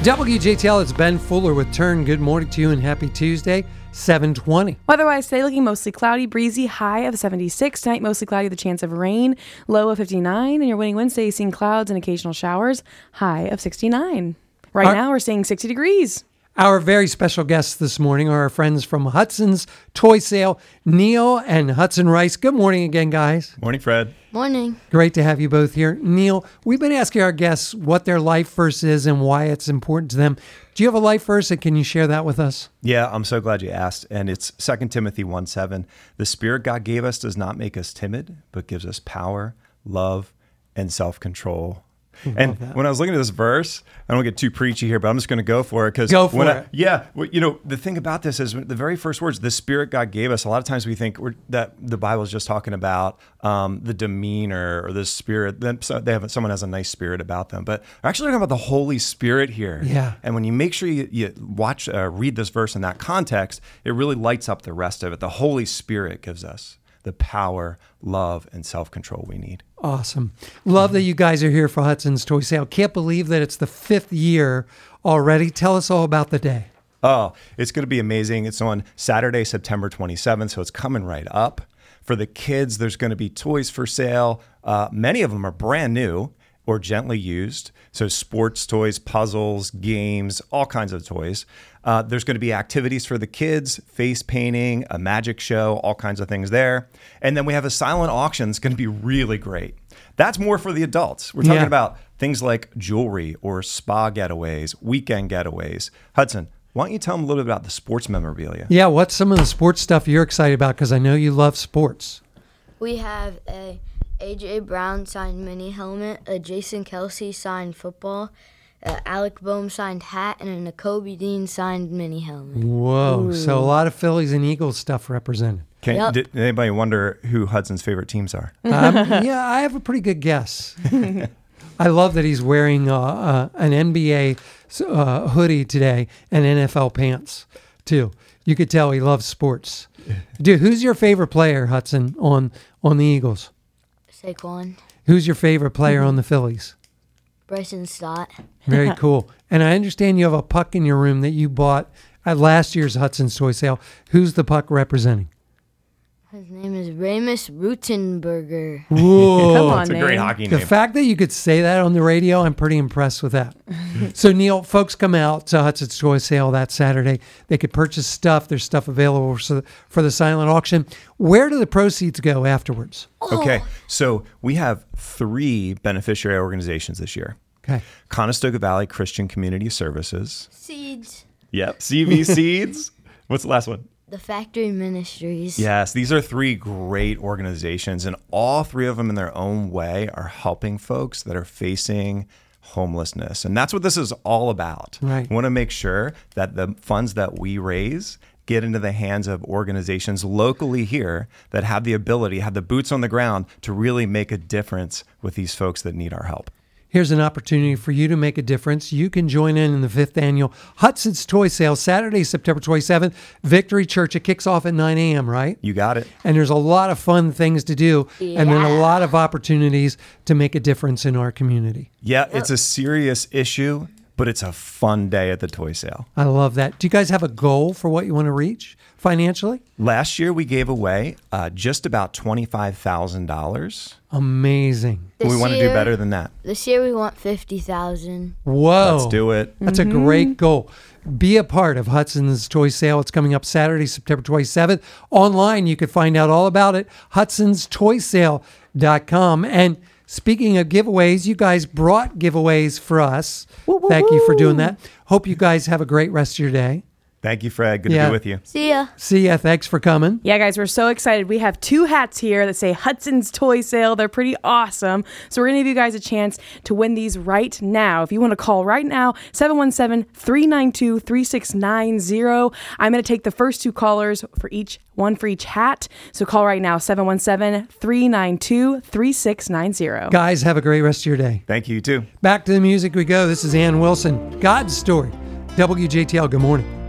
WJTL, it's Ben Fuller with Turn. Good morning to you and happy Tuesday, 7:20. Otherwise, today looking mostly cloudy, breezy, high of 76. Tonight, mostly cloudy with a chance of rain, low of 59. And your winning Wednesday, seeing clouds and occasional showers, high of 69. Right now, we're seeing 60 degrees. Our very special guests this morning are our friends from Hudson's Toy Sale, Neil and Hudson Rice. Good morning again, guys. Morning, Fred. Morning. Great to have you both here. Neil, we've been asking our guests what their life verse is and why it's important to them. Do you have a life verse, and can you share that with us? Yeah, I'm so glad you asked. And it's 2 Timothy 1:7. The Spirit God gave us does not make us timid, but gives us power, love, and self-control. And when I was looking at this verse, I don't get too preachy here, but I'm just going to go for it. Go for it. The thing about this is the very first words, the Spirit God gave us, a lot of times we think that the Bible is just talking about the demeanor or the spirit. Then someone has a nice spirit about them. But we're actually talking about the Holy Spirit here. Yeah. And when you make sure you read this verse in that context, it really lights up the rest of it. The Holy Spirit gives us the power, love, and self-control we need. Awesome. Love that you guys are here for Hudson's Toy Sale. Can't believe that it's the 5th year already. Tell us all about the day. Oh, it's going to be amazing. It's on Saturday, September 27th, so it's coming right up. For the kids, there's going to be toys for sale. Many of them are brand new or gently used. So sports toys, puzzles, games, all kinds of toys. There's going to be activities for the kids, face painting, a magic show, all kinds of things there. And then we have a silent auction. It's going to be really great. That's more for the adults. We're talking about things like jewelry or spa getaways, weekend getaways. Hudson, why don't you tell them a little bit about the sports memorabilia? Yeah, what's some of the sports stuff you're excited about? Because I know you love sports. We have a A.J. Brown signed mini helmet, a Jason Kelsey signed football, a Alec Boehm signed hat, and a Nakobe Dean signed mini helmet. Whoa. Ooh. So a lot of Phillies and Eagles stuff represented. Did anybody wonder who Hudson's favorite teams are? Yeah, I have a pretty good guess. I love that he's wearing an NBA hoodie today and NFL pants, too. You could tell he loves sports. Dude, who's your favorite player, Hudson, on the Eagles? Saquon. Who's your favorite player on the Phillies? Bryson Stott. Very cool. And I understand you have a puck in your room that you bought at last year's Hudson's Toy Sale. Who's the puck representing? His name is Ramus Rutenberger. Whoa. Come on, It's a great hockey The name. fact that you could say that on the radio, I'm pretty impressed with that. So, Neil, folks come out to Hudson's Toy Sale that Saturday. They could purchase stuff. There's stuff available for the silent auction. Where do the proceeds go afterwards? Okay, so we have 3 beneficiary organizations this year. Okay. Conestoga Valley Christian Community Services. Seeds. Yep. CV Seeds. What's the last one? The Factory Ministries. Yes, these are 3 great organizations, and all 3 of them in their own way are helping folks that are facing homelessness. And that's what this is all about. Right. We want to make sure that the funds that we raise get into the hands of organizations locally here that have the ability, have the boots on the ground to really make a difference with these folks that need our help. Here's an opportunity for you to make a difference. You can join in the 5th annual Hudson's Toy Sale, Saturday, September 27th, Victory Church. It kicks off at 9 a.m., right? You got it. And there's a lot of fun things to do, and then a lot of opportunities to make a difference in our community. Yeah, it's a serious issue, but it's a fun day at the toy sale. I love that. Do you guys have a goal for what you want to reach financially? Last year, we gave away just about $25,000. Amazing. We want to do better than that. This year we want 50,000. Whoa. Let's do it. That's a great goal. Be a part of Hudson's Toy Sale. It's coming up Saturday, September 27th. Online, you can find out all about it, hudsonstoysale.com. And speaking of giveaways, you guys brought giveaways for us. Thank you for doing that. Hope you guys have a great rest of your day. Thank you, Fred. Good to be with you. See ya. See ya. Thanks for coming. Yeah, guys, we're so excited. We have 2 hats here that say Hudson's Toy Sale. They're pretty awesome. So we're going to give you guys a chance to win these right now. If you want to call right now, 717-392-3690. I'm going to take the first 2 callers for each hat. So call right now, 717-392-3690. Guys, have a great rest of your day. Thank you, too. Back to the music we go. This is Ann Wilson, God's Story. WJTL, good morning.